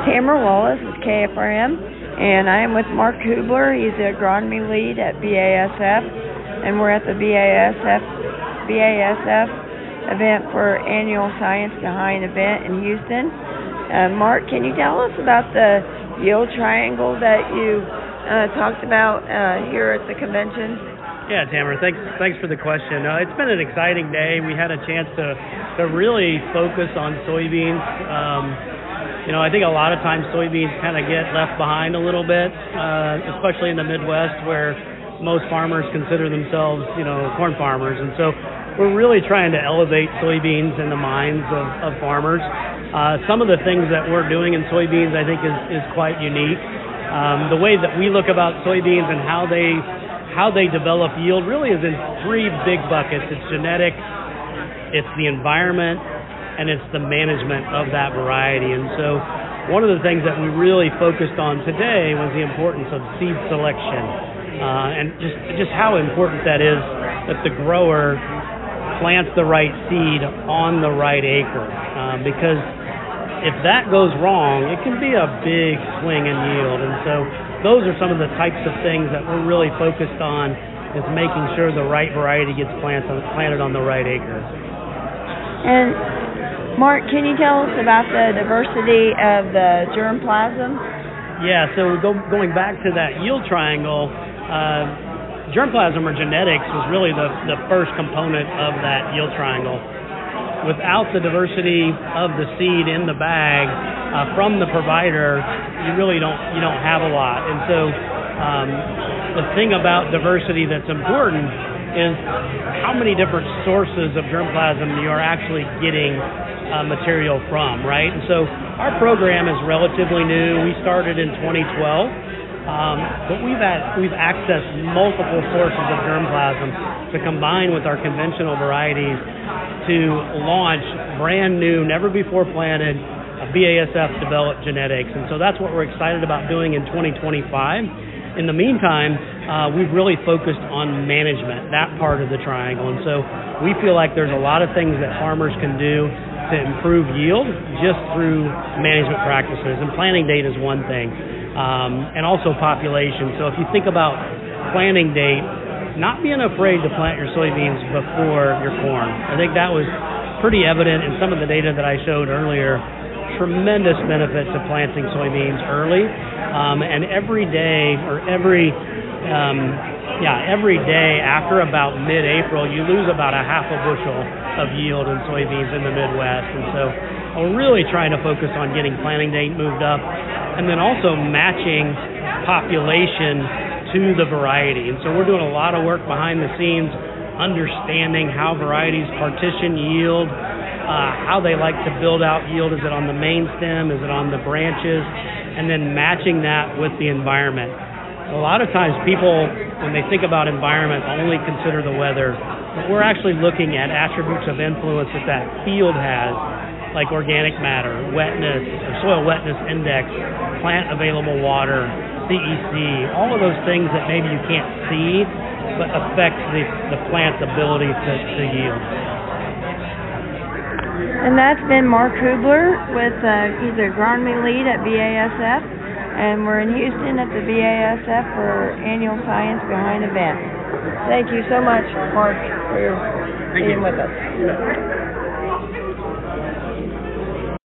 Tamara Wallace with KFRM, and I am with Mark Hubler. He's the agronomy lead at BASF, and we're at the BASF event for annual Science Behind event in Houston. Mark, can you tell us about the yield triangle that you talked about here at the convention? Yeah, Tamara, thanks for the question. It's been an exciting day. We had a chance to really focus on soybeans. I think a lot of times soybeans kind of get left behind a little bit, especially in the Midwest where most farmers consider themselves, corn farmers. And so we're really trying to elevate soybeans in the minds of farmers. Some of the things that we're doing in soybeans I think is quite unique. The way that we look about soybeans and how they develop yield really is in three big buckets. It's genetics, it's the environment, and it's the management of that variety. And so one of the things that we really focused on today was the importance of seed selection, and just how important that is that the grower plants the right seed on the right acre, because if that goes wrong, it can be a big swing in yield. And so those are some of the types of things that we're really focused on, is making sure the right variety gets planted on the right acre. And Mark, can you tell us about the diversity of the germplasm? Yeah, so going back to that yield triangle, germplasm or genetics was really the first component of that yield triangle. Without the diversity of the seed in the bag from the provider, you really don't have a lot. And so the thing about diversity that's important is how many different sources of germplasm you are actually getting material from, right? And so our program is relatively new. We started in 2012, but we've accessed multiple sources of germplasm to combine with our conventional varieties to launch brand new, never before planted, BASF developed genetics. And so that's what we're excited about doing in 2025. In the meantime, we've really focused on management, that part of the triangle. And so we feel like there's a lot of things that farmers can do to improve yield just through management practices. And planting date is one thing, and also population. So if you think about planting date, not being afraid to plant your soybeans before your corn. I think that was pretty evident in some of the data that I showed earlier. Tremendous benefit to planting soybeans early, and every day after about mid-April, you lose about a half a bushel of yield in soybeans in the Midwest. And so we're really trying to focus on getting planting date moved up, and then also matching population to the variety. And so we're doing a lot of work behind the scenes, understanding how varieties partition yield, how they like to build out yield. Is it on the main stem? Is it on the branches? And then matching that with the environment. A lot of times people, when they think about environment, only consider the weather, but we're actually looking at attributes of influence that field has, like organic matter, wetness, or soil wetness index, plant available water, CEC, all of those things that maybe you can't see, but affect the plant's ability to yield. And that's been Mark Hubler he's the agronomy lead at BASF, and we're in Houston at the BASF for annual Science Behind event. Thank you so much, Mark, for being with us.